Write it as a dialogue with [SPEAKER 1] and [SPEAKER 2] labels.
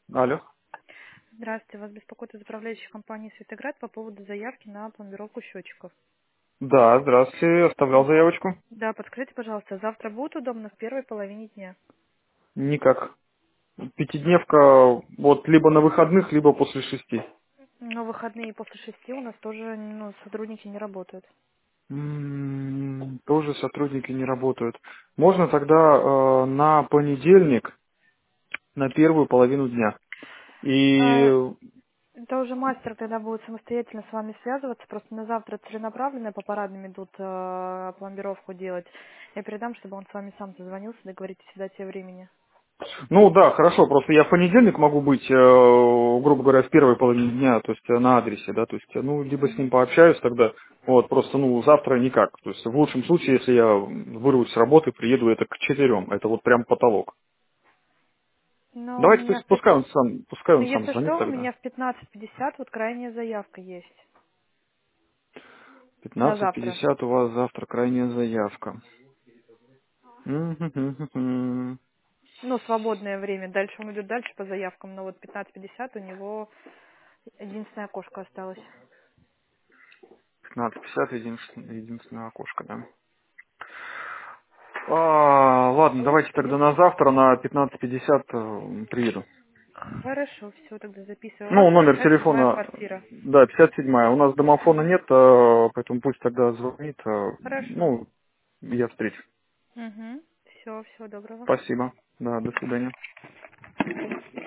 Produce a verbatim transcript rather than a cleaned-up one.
[SPEAKER 1] Алло.
[SPEAKER 2] Здравствуйте, вас беспокоит из управляющей компании «Светоград» по поводу заявки на пломбировку счетчиков.
[SPEAKER 1] Да, здравствуйте. Оставлял
[SPEAKER 2] М,
[SPEAKER 1] заявочку?
[SPEAKER 2] Да, подскажите, пожалуйста, завтра будет удобно в первой половине дня?
[SPEAKER 1] Никак. Пятидневка вот либо на выходных, либо после шести.
[SPEAKER 2] Но в выходные после шести у нас тоже ну, сотрудники не работают.
[SPEAKER 1] М, Тоже сотрудники не работают. Можно тогда э, на понедельник, на первую половину дня. И,
[SPEAKER 2] А, это уже мастер тогда будет самостоятельно с вами связываться, просто на завтра целенаправленно по парадным идут э, пломбировку делать. Я передам, чтобы он с вами сам созвонился, договоритесь о дате и времени.
[SPEAKER 1] ну да, хорошо, просто я в понедельник могу быть, э, грубо говоря, в первой половине дня, то есть э, на адресе, да, то есть, э, ну, либо с ним
[SPEAKER 2] Мгм.
[SPEAKER 1] пообщаюсь тогда, вот, просто, ну, завтра никак. То есть в лучшем случае, если я вырвусь с работы, приеду это к четырем, это вот прям потолок.
[SPEAKER 2] Но у
[SPEAKER 1] Давайте,
[SPEAKER 2] меня
[SPEAKER 1] пусть,
[SPEAKER 2] в пят-
[SPEAKER 1] пускай он сам, пускай
[SPEAKER 2] ну,
[SPEAKER 1] он сам
[SPEAKER 2] если
[SPEAKER 1] звонит
[SPEAKER 2] что, у
[SPEAKER 1] тогда.
[SPEAKER 2] меня в пятнадцать пятьдесят вот крайняя заявка есть на
[SPEAKER 1] Пятнадцать
[SPEAKER 2] завтра.
[SPEAKER 1] пятьдесят у вас завтра крайняя заявка. Мгм.
[SPEAKER 2] Ну, свободное время. Дальше он идет дальше по заявкам, но вот пятнадцать пятьдесят у него единственное окошко осталось.
[SPEAKER 1] пятнадцать пятьдесят единственное, единственное окошко, да. А, ладно, давайте тогда на завтра на пятнадцать пятьдесят э, приеду.
[SPEAKER 2] Хорошо, все, тогда записываю. У вас
[SPEAKER 1] Ну, номер
[SPEAKER 2] пятьдесят седьмая
[SPEAKER 1] телефона,
[SPEAKER 2] квартира.
[SPEAKER 1] да, пятьдесят седьмая. У нас домофона
[SPEAKER 2] Угу.
[SPEAKER 1] нет, э, поэтому пусть тогда звонит. э,
[SPEAKER 2] Хорошо.
[SPEAKER 1] Ну, я встречу.
[SPEAKER 2] Угу. Все, всего доброго.
[SPEAKER 1] Спасибо. Да, до свидания.